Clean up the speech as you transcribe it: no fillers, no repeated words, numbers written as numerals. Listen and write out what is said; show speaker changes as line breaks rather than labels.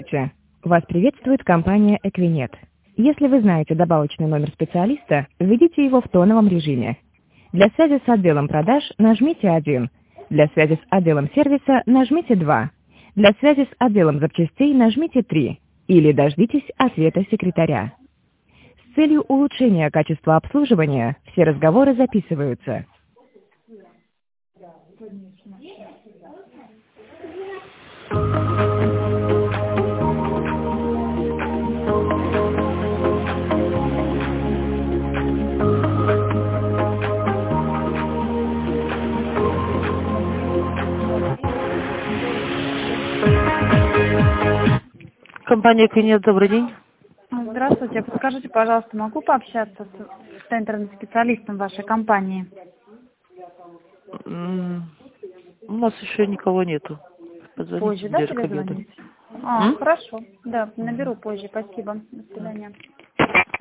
Здравствуйте. Вас приветствует компания Equinet. Если вы знаете добавочный номер специалиста, введите его в тоновом режиме. Для связи с отделом продаж нажмите 1. Для связи с отделом сервиса нажмите 2. Для связи с отделом запчастей нажмите 3. Или дождитесь ответа секретаря. С целью улучшения качества обслуживания все разговоры записываются. Компания Equinet, добрый день.
Здравствуйте. Подскажите, пожалуйста, могу пообщаться с тендерным специалистом вашей компании?
У нас еще никого нету. Позвоните
Позже, да,
ближе к обеду.
перезвонить? Хорошо. Да, наберу позже. Спасибо. До свидания.